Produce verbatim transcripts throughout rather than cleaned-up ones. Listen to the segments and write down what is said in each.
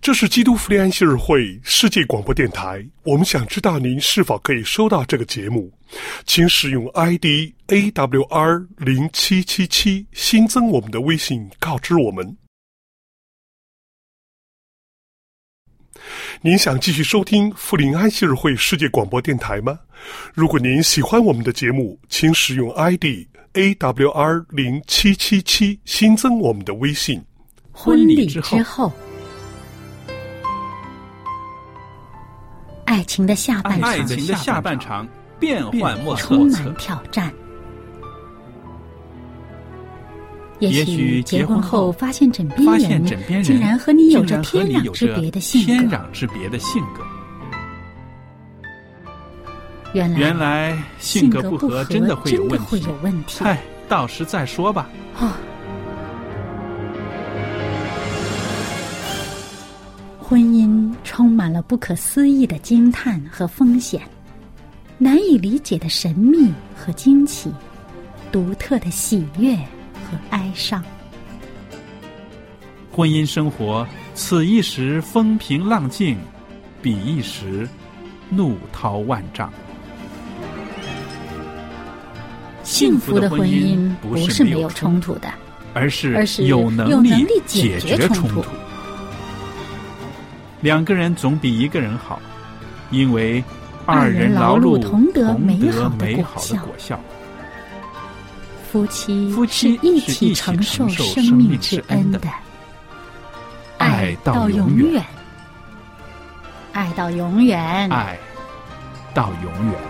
这是基督福音安息日会世界广播电台，我们想知道您是否可以收到这个节目，请使用 I D A W R 零七七七 新增我们的微信告知我们。您想继续收听福临安息日会世界广播电台吗？如果您喜欢我们的节目，请使用 I D A W R 零七七七 新增我们的微信。 婚礼之后，爱情的下半场， 爱情的下半场变幻莫测， 充满挑战。也许结婚后发现枕边人竟然和你有着天壤之别的性格， 天壤之别的性格。 原来原来性格不合真的会有问题， 问题嗨，到时再说吧。 哦，婚姻充满了不可思议的惊叹和风险，难以理解的神秘和惊奇，独特的喜悦和哀伤。 婚姻生活，此一时风平浪静，彼一时怒涛万丈。 幸福的婚姻不是没有冲突的， 而是有能力解决冲突。两个人总比一个人好，因为二人劳碌同得美好的果效。 夫妻夫妻是一起承受生命之恩的，爱到永远，爱到永远， 爱到永远。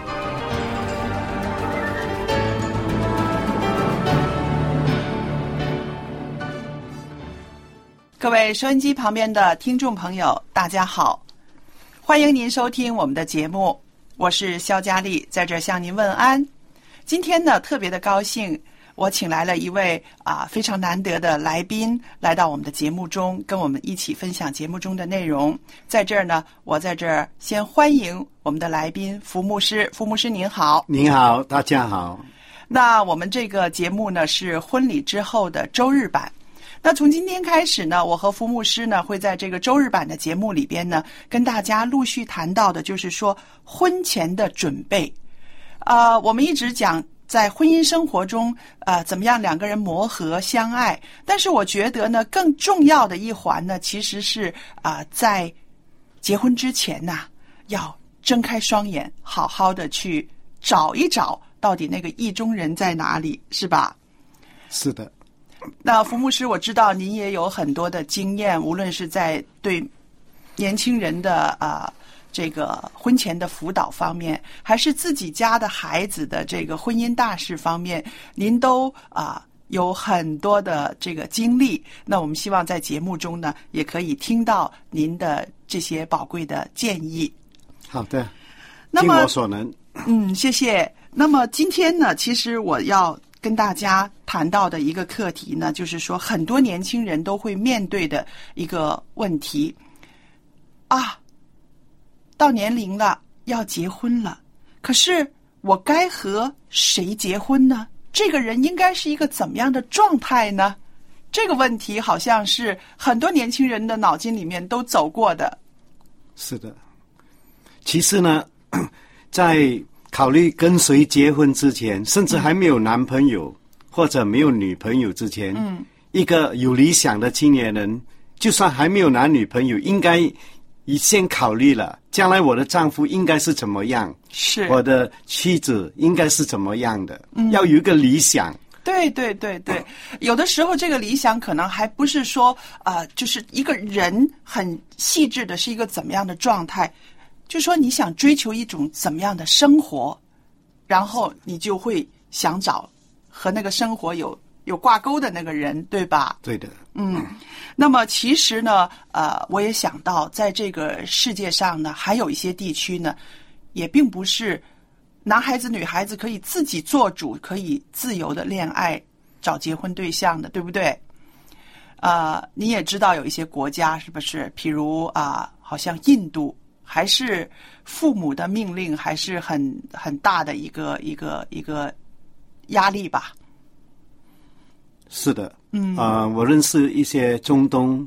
各位收音机旁边的听众朋友，大家好，欢迎您收听我们的节目，我是肖佳丽，在这儿向您问安。今天呢，特别的高兴，我请来了一位啊非常难得的来宾来到我们的节目中，跟我们一起分享节目中的内容。在这儿呢，我在这儿先欢迎我们的来宾福牧师。福牧师您好。 您好，大家好。 那我们这个节目呢是婚礼之后的周日版。那从今天开始呢，我和福牧师呢会在这个周日版的节目里边呢，跟大家陆续谈到的就是说婚前的准备。呃，我们一直讲在婚姻生活中，呃，怎么样两个人磨合相爱。但是我觉得呢，更重要的一环呢，其实是啊、呃，在结婚之前呐、啊，要睁开双眼，好好的去找一找，到底那个意中人在哪里，是吧？ 是的。 那福牧师，我知道您也有很多的经验，无论是在对年轻人的啊、呃、这个婚前的辅导方面，还是自己家的孩子的这个婚姻大事方面，您都啊、呃、有很多的这个经历。那我们希望在节目中呢，也可以听到您的这些宝贵的建议。 好的， 那么尽我所能。 嗯，谢谢。那么今天呢，其实我要跟大家谈到的一个课题呢，就是说很多年轻人都会面对的一个问题啊，到年龄了要结婚了，可是我该和谁结婚呢？这个人应该是一个怎么样的状态呢？这个问题好像是很多年轻人的脑筋里面都走过的。 是的，其实呢，在考虑跟谁结婚之前，甚至还没有男朋友或者没有女朋友之前，嗯，一个有理想的青年人，就算还没有男女朋友，应该先考虑了，将来我的丈夫应该是怎么样， 是我的妻子应该是怎么样的，嗯，要有一个理想。 对对对对，有的时候这个理想可能还不是说呃，就是一个人很细致的是一个怎么样的状态。就说你想追求一种怎么样的生活，然后你就会想找和那个生活有有挂钩的那个人，对吧？ 对的。 嗯，那么其实呢，呃，我也想到，在这个世界上呢，还有一些地区呢，也并不是男孩子、女孩子可以自己做主，可以自由的恋爱、找结婚对象的，对不对？呃，你也知道有一些国家是不是？譬如啊、呃，好像印度。还是父母的命令，还是很很大的一个一个一个压力吧。 是的，嗯，啊、呃，我认识一些中东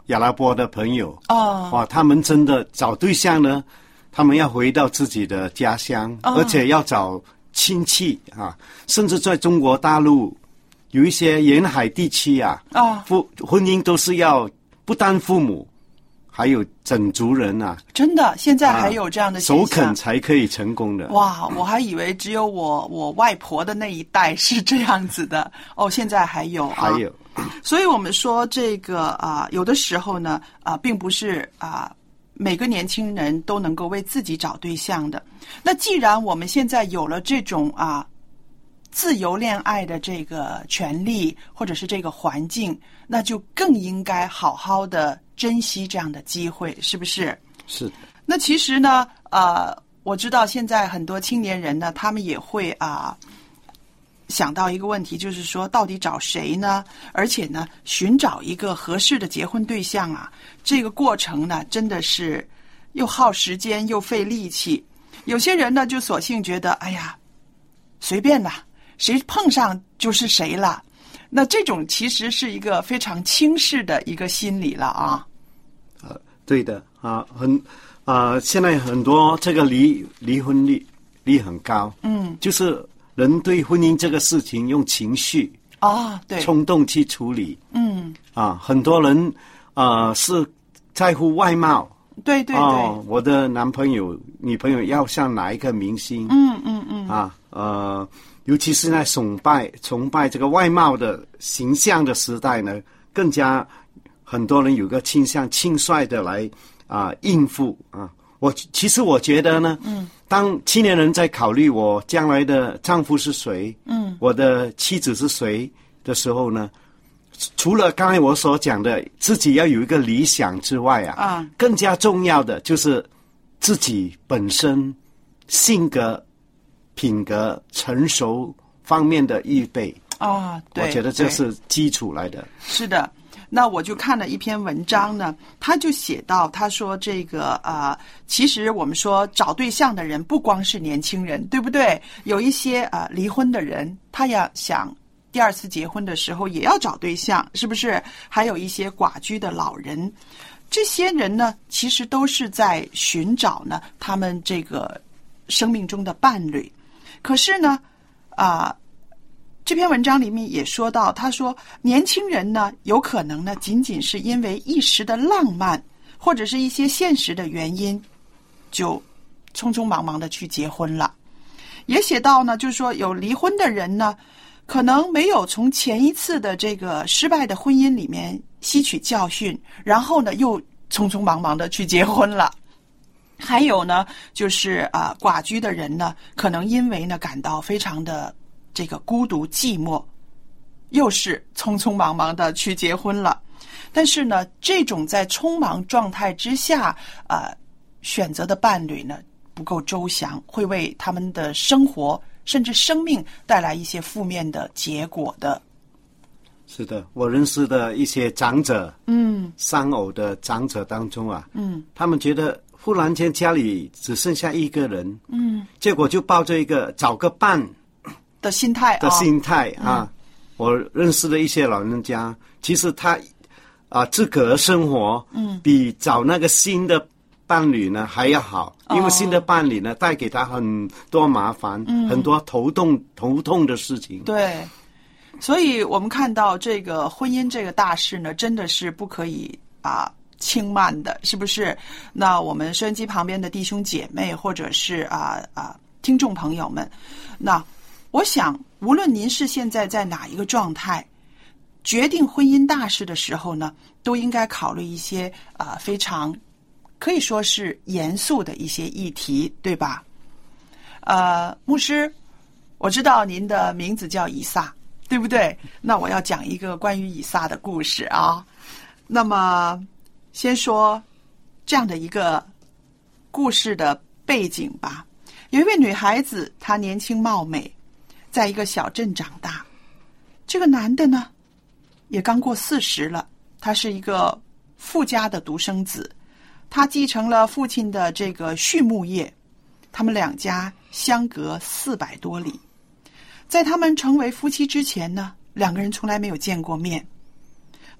亚拉伯的朋友哦， 哇，他们真的找对象呢，他们要回到自己的家乡， 哦、 而且要找亲戚啊，甚至在中国大陆有一些沿海地区啊， 啊， 夫婚姻都是要不单父母，还有整族人啊， 真的，现在还有这样的现象， 首肯才可以成功的。 哇，我还以为只有我我外婆的那一代是这样子的哦，现在还有、啊， 还有。 所以我们说这个啊、呃，有的时候呢啊、呃，并不是啊、呃、每个年轻人都能够为自己找对象的。那既然我们现在有了这种啊自由恋爱的这个权利或者是这个环境，那就更应该好好的珍惜这样的机会，是不是？ 是的。 那其实呢，呃，我知道现在很多青年人呢，他们也会啊。呃想到一个问题，就是说到底找谁呢？而且呢，寻找一个合适的结婚对象啊，这个过程呢，真的是又耗时间又费力气。有些人呢，就索性觉得，哎呀，随便啦，谁碰上就是谁了。那这种其实是一个非常轻视的一个心理了啊。 呃，对的啊，很啊、呃，现在很多这个离离婚率率很高，嗯，就是。人对婚姻这个事情用情绪啊，对， 冲动去处理， 嗯， 啊，很多人呃是在乎外貌， 对对对， 哦，我的男朋友、女朋友要像哪一个明星， 嗯嗯嗯， 啊，呃，尤其是在崇拜崇拜这个外貌的形象的时代呢，更加很多人有个倾向轻率的来啊、呃、应付啊。我其实我觉得呢，嗯，当青年人在考虑我将来的丈夫是谁，嗯，我的妻子是谁的时候呢，除了刚才我所讲的自己要有一个理想之外啊， 啊， 更加重要的就是自己本身性格、品格、成熟方面的预备啊，对， 我觉得这是基础来的。 是的。那我就看了一篇文章呢，他就写到，他说这个啊、呃，其实我们说找对象的人不光是年轻人，对不对？有一些啊、呃、离婚的人，他要想第二次结婚的时候也要找对象，是不是？还有一些寡居的老人，这些人呢，其实都是在寻找呢他们这个生命中的伴侣。可是呢，啊、呃。这篇文章里面也说到，他说年轻人呢，有可能呢，仅仅是因为一时的浪漫，或者是一些现实的原因，就匆匆忙忙的去结婚了。也写到呢，就是说有离婚的人呢，可能没有从前一次的这个失败的婚姻里面吸取教训，然后呢，又匆匆忙忙的去结婚了。还有呢，就是啊、呃，寡居的人呢，可能因为呢感到非常的这个孤独寂寞，又是匆匆忙忙的去结婚了。但是呢，这种在匆忙状态之下呃选择的伴侣呢不够周详，会为他们的生活甚至生命带来一些负面的结果的。 是的，我认识的一些长者， 嗯， 丧偶的长者当中啊， 嗯， 他们觉得忽然间家里只剩下一个人， 嗯， 结果就抱着一个找个伴的心态的心态啊、 啊、嗯，我认识的一些老人家，其实他啊自个儿生活，嗯，比找那个新的伴侣呢还要好， 哦、 因为新的伴侣呢带给他很多麻烦，嗯，很多头痛头痛的事情。 对，所以我们看到这个婚姻这个大事呢，真的是不可以啊轻慢的，是不是？那我们收音机旁边的弟兄姐妹，或者是啊啊听众朋友们，那我想，无论您是现在在哪一个状态，决定婚姻大事的时候呢，都应该考虑一些啊、呃、非常可以说是严肃的一些议题，对吧？呃，牧师，我知道您的名字叫以撒，对不对？那我要讲一个关于以撒的故事啊。那么，先说这样的一个故事的背景吧。有一位女孩子，她年轻貌美，在一个小镇长大。这个男的呢，也刚过四十了，他是一个富家的独生子，他继承了父亲的这个畜牧业，他们两家相隔四百多里。在他们成为夫妻之前呢，两个人从来没有见过面。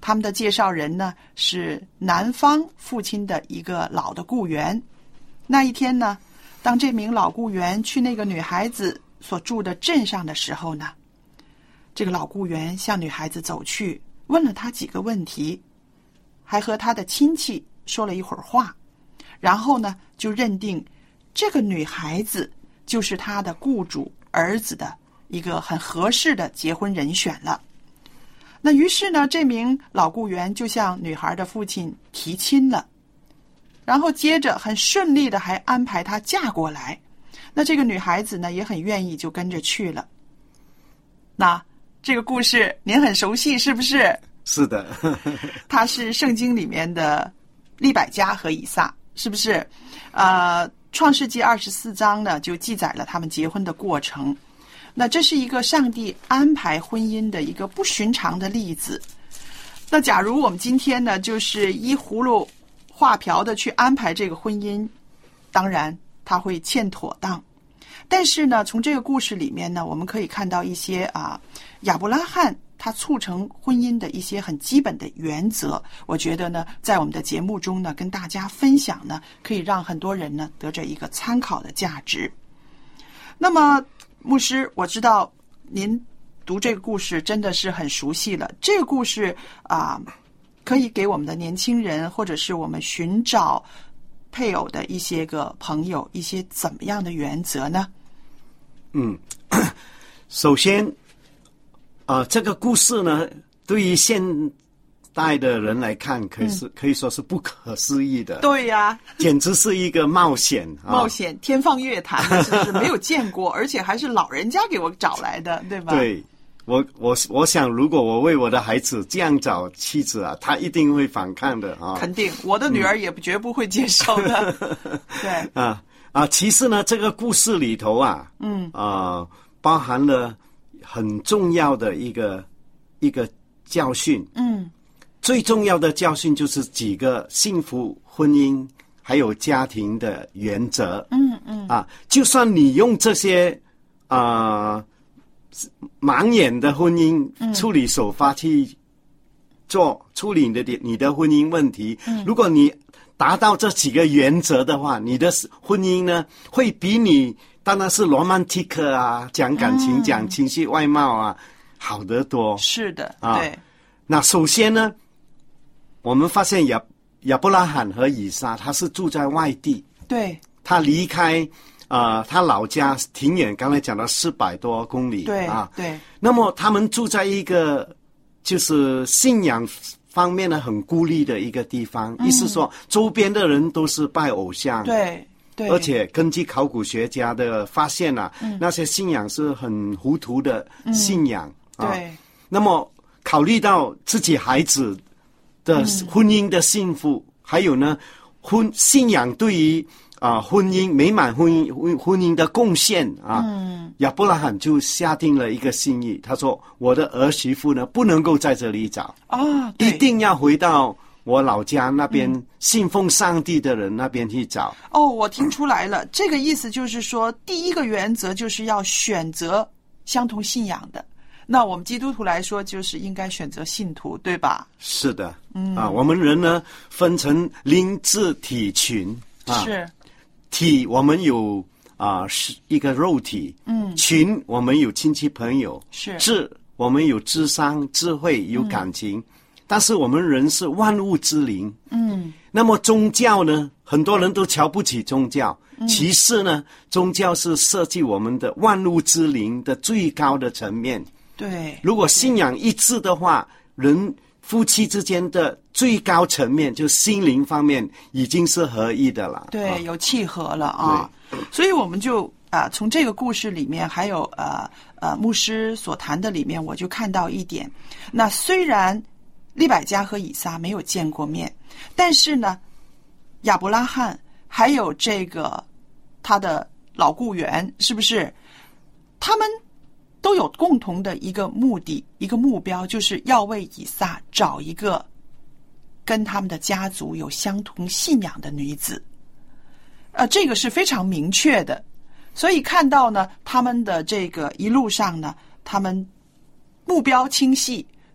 他们的介绍人呢是男方父亲的一个老的雇员。那一天呢，当这名老雇员去那个女孩子所住的镇上的时候呢，这个老雇员向女孩子走去，问了她几个问题，还和她的亲戚说了一会儿话，然后呢就认定这个女孩子就是他的雇主儿子的一个很合适的结婚人选了。那于是呢，这名老雇员就向女孩的父亲提亲了，然后接着很顺利的还安排她嫁过来。那这个女孩子呢也很愿意，就跟着去了。那这个故事您很熟悉是不是？ 是的。 它是圣经里面的利百加和以撒，是不是？呃，创世纪二十四章呢就记载了他们结婚的过程。那这是一个上帝安排婚姻的一个不寻常的例子。那假如我们今天呢就是依葫芦画瓢的去安排这个婚姻，当然它会欠妥当。但是呢，从这个故事里面呢，我们可以看到一些啊，亚伯拉罕他促成婚姻的一些很基本的原则。我觉得呢，在我们的节目中呢，跟大家分享呢，可以让很多人呢得着一个参考的价值。那么，牧师，我知道您读这个故事真的是很熟悉了。这个故事啊，可以给我们的年轻人，或者是我们寻找配偶的一些个朋友，一些怎么样的原则呢？ 嗯，首先，呃，这个故事呢，对于现代的人来看，可以是、嗯、可以说是不可思议的。 对呀、啊， 简直是一个冒险， 冒险、啊、天方夜谭的，是不是没有见过？而且还是老人家给我找来的，对吧？ 对。我我我想，如果我为我的孩子这样找妻子啊，他一定会反抗的啊！ 肯定，我的女儿也绝不会接受的。嗯、对啊啊，其实呢，这个故事里头啊，嗯啊、呃，包含了很重要的一个一个教训。嗯，最重要的教训就是几个幸福婚姻还有家庭的原则。嗯嗯啊，就算你用这些啊。呃盲眼的婚姻处理手法去做、嗯、处理你的你的婚姻问题、嗯、如果你达到这几个原则的话，你的婚姻呢会比你当然是 romantic 啊，讲感情、嗯、讲情绪外貌啊好得多。 是的， 啊， 对。 那首先呢，我们发现亚亚伯拉罕和以撒他是住在外地， 对， 他离开呃，他老家挺远，刚才讲到四百多公里， 对啊， 对。 那么他们住在一个就是信仰方面呢很孤立的一个地方，嗯、意思说周边的人都是拜偶像， 对对。 而且根据考古学家的发现啊，嗯、那些信仰是很糊涂的信仰， 嗯、 啊。 对。 那么考虑到自己孩子的婚姻的幸福，嗯、还有呢，婚信仰对于啊，婚姻美满婚姻婚婚姻的贡献啊，嗯，亚伯拉罕就下定了一个心意，他说：“我的儿媳妇呢，不能够在这里找啊， 一定要回到我老家那边、嗯、信奉上帝的人那边去找。” 哦，我听出来了，这个意思就是说，第一个原则就是要选择相同信仰的。那我们基督徒来说，就是应该选择信徒，对吧？ 是的，嗯啊，我们人呢分成灵智体群啊， 是。 体我们有啊、呃、是一个肉体，嗯，群我们有亲戚朋友， 是智我们有智商智慧有感情、嗯，但是我们人是万物之灵，嗯，那么宗教呢，很多人都瞧不起宗教，嗯、其实呢，宗教是设计我们的万物之灵的最高的层面， 对， 如果信仰一致的话，人夫妻之间的最高层面，就心灵方面已经是合一的了， 对，啊、有契合了啊。所以我们就啊、呃，从这个故事里面，还有呃呃牧师所谈的里面，我就看到一点。那虽然利百加和以撒没有见过面，但是呢，亚伯拉罕还有这个他的老雇员，是不是？他们都有共同的一个目的，一个目标，就是要为以撒找一个跟他们的家族有相同信仰的女子。呃，这个是非常明确的。所以看到呢，他们的这个一路上呢，他们目标清晰，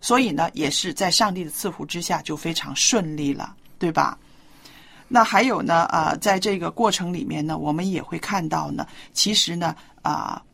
所以呢，也是在上帝的赐福之下就非常顺利了，对吧？那还有呢，啊、呃，在这个过程里面呢，我们也会看到呢，其实呢，啊、呃，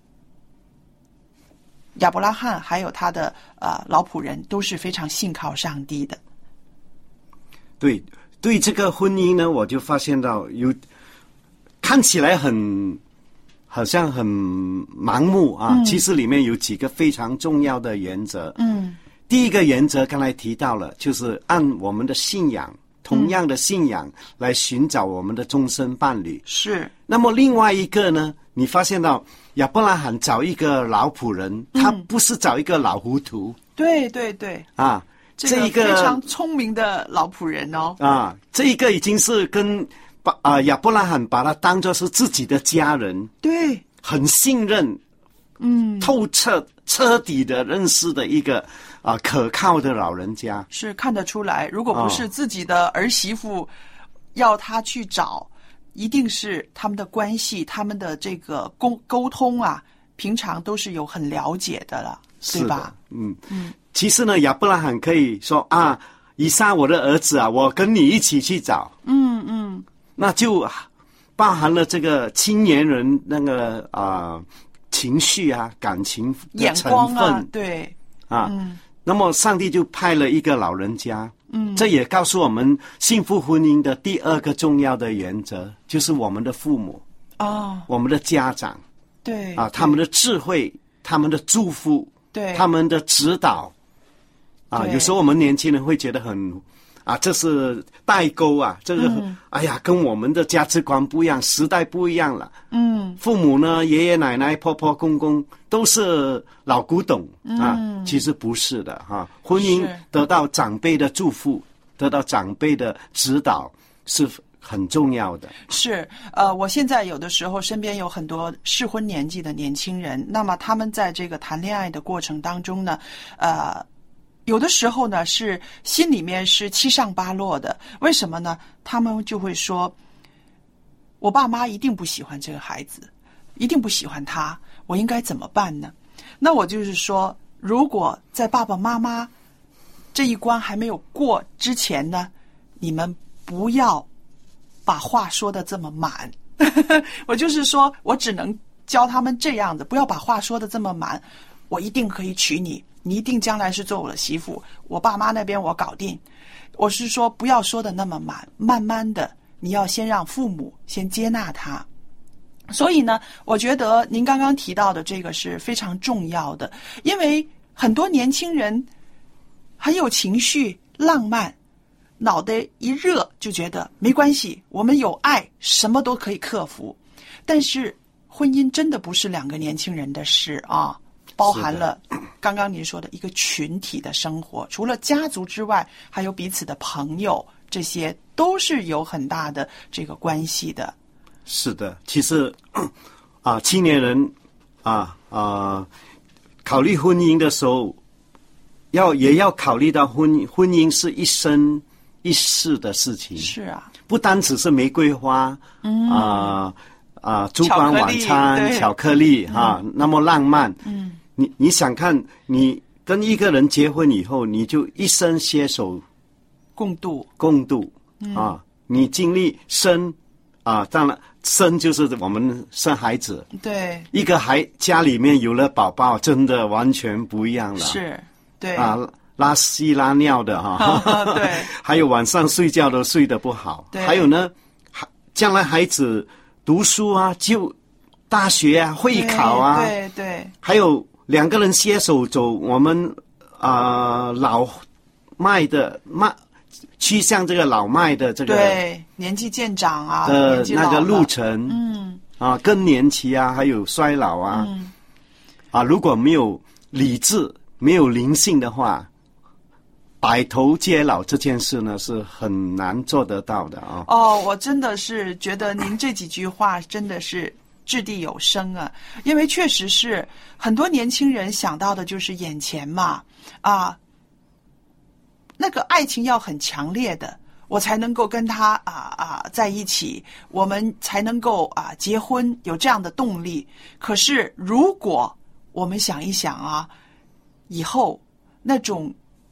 亚伯拉罕还有他的呃老仆人都是非常信靠上帝的。 对，对这个婚姻呢，我就发现到有看起来很好像很盲目啊、嗯，其实里面有几个非常重要的原则。嗯，第一个原则刚才提到了，就是按我们的信仰。同样的信仰来寻找我们的终身伴侣。是。那么另外一个呢，你发现到亚伯拉罕找一个老仆人、嗯、他不是找一个老糊涂。 对对对。 啊， 这个非常聪明的老仆人哦。 啊，这一个已经是跟把啊亚伯拉罕把他当作是自己的家人。 对。 很信任，嗯，透彻彻底的认识的一个啊、呃、可靠的老人家， 是看得出来。如果不是自己的儿媳妇要他去找，哦、一定是他们的关系、他们的这个沟沟通啊，平常都是有很了解的了，对吧？ 嗯嗯。其实呢，亚伯拉罕可以说啊，以撒我的儿子啊，我跟你一起去找。嗯嗯。那就包含了这个青年人那个啊。呃情绪啊，感情的成分，眼光啊， 对啊、嗯，那么上帝就派了一个老人家，嗯，这也告诉我们幸福婚姻的第二个重要的原则，就是我们的父母哦，我们的家长， 对啊，他们的智慧，他们的祝福， 对， 他们的指导，啊，有时候我们年轻人会觉得很。啊，这是代沟啊！这个、嗯，哎呀，跟我们的价值观不一样，时代不一样了。嗯，父母呢，爷爷奶奶、婆婆公公都是老古董、嗯、啊，其实不是的哈、啊。婚姻得到长辈的祝福，得到长辈的指导是很重要的。 是，呃，我现在有的时候身边有很多适婚年纪的年轻人，那么他们在这个谈恋爱的过程当中呢，呃。有的时候呢，是心里面是七上八落的。为什么呢？他们就会说，我爸妈一定不喜欢这个孩子，一定不喜欢他，我应该怎么办呢？那我就是说，如果在爸爸妈妈这一关还没有过之前呢，你们不要把话说得这么满。我就是说，我只能教他们这样子，不要把话说得这么满。我一定可以娶你。你一定将来是做我的媳妇，我爸妈那边我搞定。我是说不要说的那么满，慢慢的你要先让父母先接纳他。所以呢，我觉得您刚刚提到的这个是非常重要的，因为很多年轻人很有情绪、浪漫，脑袋一热就觉得没关系，我们有爱，什么都可以克服。但是婚姻真的不是两个年轻人的事啊。包含了刚刚您说的一个群体的生活，除了家族之外，还有彼此的朋友，这些都是有很大的这个关系的。 是的，其实啊，青年人啊啊，考虑婚姻的时候，要也要考虑到婚婚姻是一生一世的事情。 是啊， 不单只是玫瑰花，嗯啊啊，烛光晚餐、巧克力哈、嗯啊，那么浪漫。嗯。你你想看，你跟一个人结婚以后，你就一生携手共度共度、嗯、啊！你经历生啊，当然生就是我们生孩子， 对， 一个孩家里面有了宝宝，真的完全不一样了。 是，对啊，拉稀拉尿的哈， 对， 还有晚上睡觉都睡得不好， 对， 还有呢，将来孩子读书啊，就大学啊，会考啊， 对 对, 对， 还有。两个人携手走我们啊、呃、老迈的迈去向这个老迈的这个对年纪渐长啊的那个路程，嗯啊更年期啊，还有衰老啊，嗯啊如果没有理智、没有灵性的话，白头偕老这件事呢是很难做得到的啊。 哦，我真的是觉得您这几句话真的是。掷地有声啊，因为确实是很多年轻人想到的就是眼前嘛，啊，那个爱情要很强烈的，我才能够跟他啊啊在一起，我们才能够啊结婚，有这样的动力。可是如果我们想一想啊，以后那种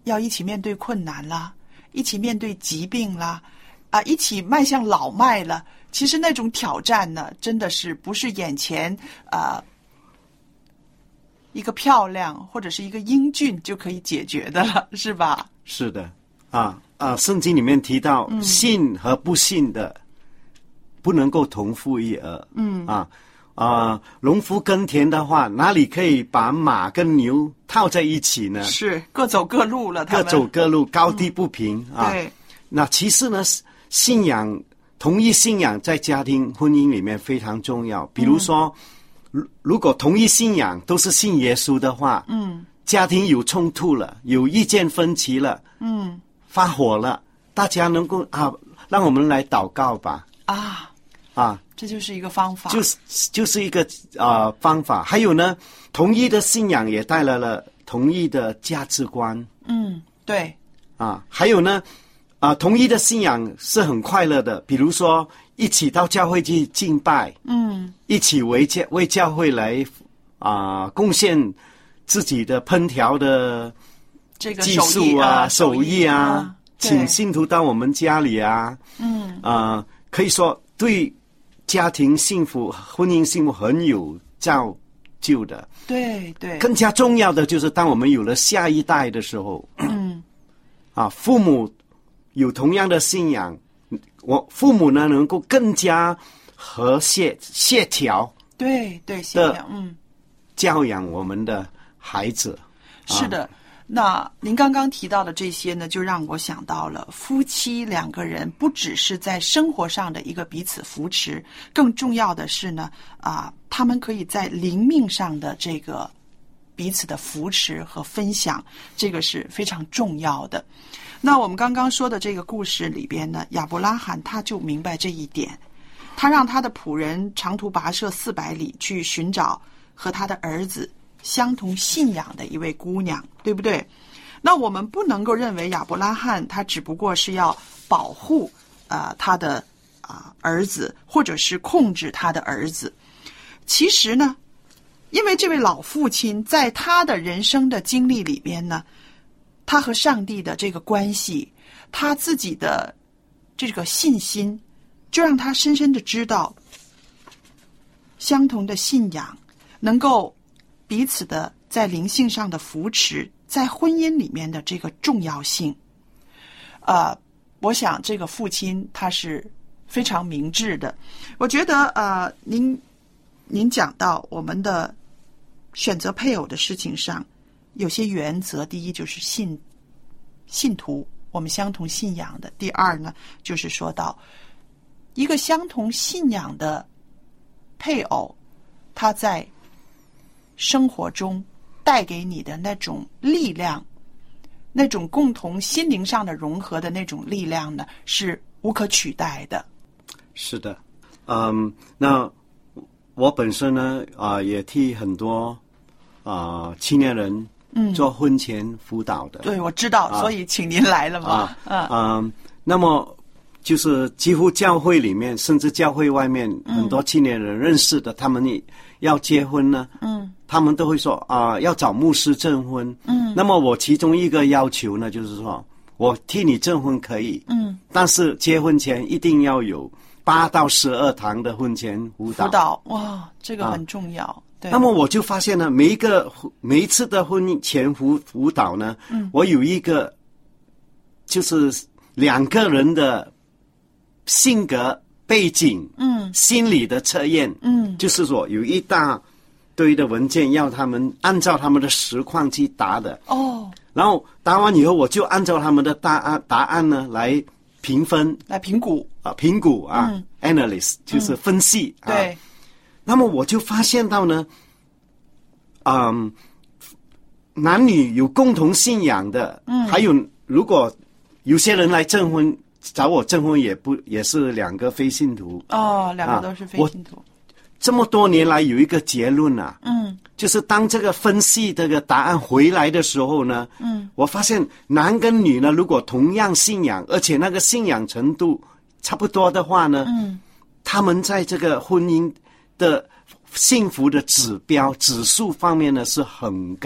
要一起面对困难啦，一起面对疾病啦，啊，一起迈向老迈了。其实那种挑战呢，真的是不是眼前啊、呃、一个漂亮或者是一个英俊就可以解决的了，是吧？ 是的，啊啊，圣经里面提到，嗯、信和不信的不能够同父异儿。嗯啊啊，农夫耕田的话，哪里可以把马跟牛套在一起呢？ 是各走各路了，他们各走各路，高低不平、嗯、啊。 对， 那其实呢，信仰。同一信仰在家庭婚姻里面非常重要。比如说，嗯、如果同一信仰都是信耶稣的话，嗯，家庭有冲突了，有意见分歧了，嗯，发火了，大家能够啊，让我们来祷告吧。 啊啊， 这就是一个方法， 就是就是一个啊、呃、方法。还有呢，同一的信仰也带来了同一的价值观。 嗯，对。 啊，还有呢。啊、呃，同一的信仰是很快乐的，比如说一起到教会去敬拜，嗯，一起为教为教会来啊、呃、贡献自己的烹调的这个技术啊、 手手艺啊， 啊请信徒到我们家里啊，嗯，啊、呃，可以说对家庭幸福、婚姻幸福很有造就的。 对对， 更加重要的就是当我们有了下一代的时候，嗯，啊，父母。有同样的信仰，我父母呢能够更加和谐协调， 对对，协调，嗯， 教养我们的孩子。 是的，啊、那您刚刚提到的这些呢，就让我想到了夫妻两个人不只是在生活上的一个彼此扶持，更重要的是呢，啊，他们可以在灵命上的这个彼此的扶持和分享，这个是非常重要的。那我们刚刚说的这个故事里边呢，亚伯拉罕他就明白这一点，他让他的仆人长途跋涉四百里去寻找和他的儿子相同信仰的一位姑娘，对不对？那我们不能够认为亚伯拉罕他只不过是要保护呃他的啊、呃、儿子，或者是控制他的儿子。其实呢，因为这位老父亲在他的人生的经历里边呢，他和上帝的这个关系，他自己的这个信心，就让他深深的知道相同的信仰能够彼此的在灵性上的扶持，在婚姻里面的这个重要性。呃，我想这个父亲他是非常明智的。我觉得呃，您您讲到我们的选择配偶的事情上，有些原则，第一就是信信徒，我们相同信仰的。第二呢，就是说到一个相同信仰的配偶，他在生活中带给你的那种力量，那种共同心灵上的融合的那种力量呢，是无可取代的。 是的，嗯，那我本身呢，啊、呃，也替很多啊、呃、青年人嗯做婚前辅导的。 对，我知道，啊、所以请您来了嘛。 啊，嗯、呃，那么就是几乎教会里面，甚至教会外面、嗯、很多青年人认识的，他们要结婚呢，嗯，他们都会说啊、呃，要找牧师证婚。嗯，那么我其中一个要求呢，就是说我替你证婚可以，嗯，但是结婚前一定要有八到十二堂的婚前辅导。 辅导，哇，这个很重要。啊，对。 那么我就发现呢，每一个每一次的婚前辅辅导呢，嗯，我有一个就是两个人的性格背景，嗯，心理的测验，嗯，就是说有一大堆的文件要他们按照他们的实况去答的。哦。然后答完以后，我就按照他们的答案答案呢来评分， 来评估啊，评估啊，嗯 ，analysis 就是分析。 嗯、对、啊。 那么我就发现到呢，嗯，男女有共同信仰的，嗯，还有如果有些人来证婚找我证婚，也不也是两个非信徒。 哦，两个都是非信徒。啊， 这么多年来有一个结论啊，嗯，就是当这个分析这个答案回来的时候呢，嗯，我发现男跟女呢，如果同样信仰，而且那个信仰程度差不多的话呢，嗯，他们在这个婚姻的幸福的指标指数方面呢是很高。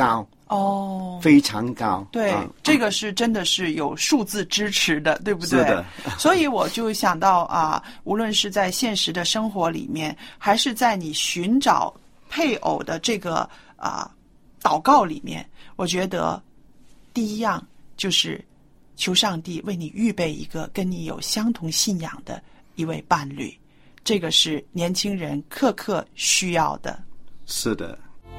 哦， 非常高。 对， 啊、 这个是真的是有数字支持的，对不对？ 是的。 所以我就想到啊，无论是在现实的生活里面，还是在你寻找配偶的这个啊祷告里面，我觉得第一样就是求上帝为你预备一个跟你有相同信仰的一位伴侣，这个是年轻人刻刻需要的。 是的。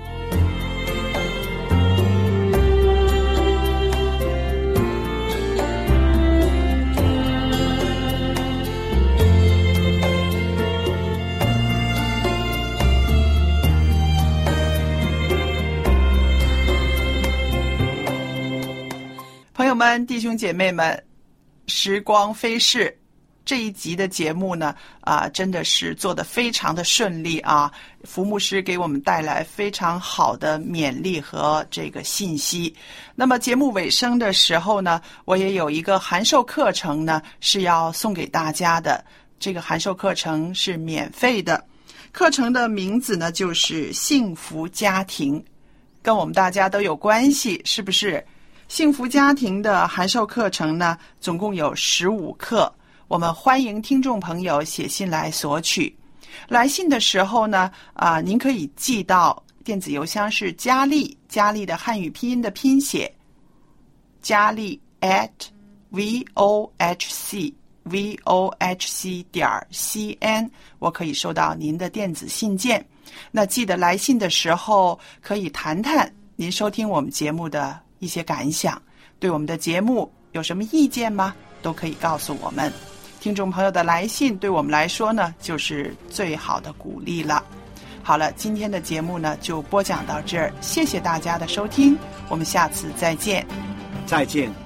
朋友们，弟兄姐妹们，时光飞逝，这一集的节目呢，啊，真的是做得非常的顺利啊！福牧师给我们带来非常好的勉励和这个信息。那么节目尾声的时候呢，我也有一个函授课程呢，是要送给大家的。这个函授课程是免费的，课程的名字呢就是幸福家庭，跟我们大家都有关系，是不是？幸福家庭的函授课程呢，总共有十五课，我们欢迎听众朋友写信来索取。来信的时候呢，啊、呃，您可以寄到电子邮箱是佳丽，佳丽的汉语拼音的拼写，佳丽 at vohc vohc 点 cn， 我可以收到您的电子信件。那记得来信的时候，可以谈谈您收听我们节目的一些感想，对我们的节目有什么意见吗？都可以告诉我们。听众朋友的来信对我们来说呢，就是最好的鼓励了。好了，今天的节目呢就播讲到这儿，谢谢大家的收听，我们下次再见。 再见。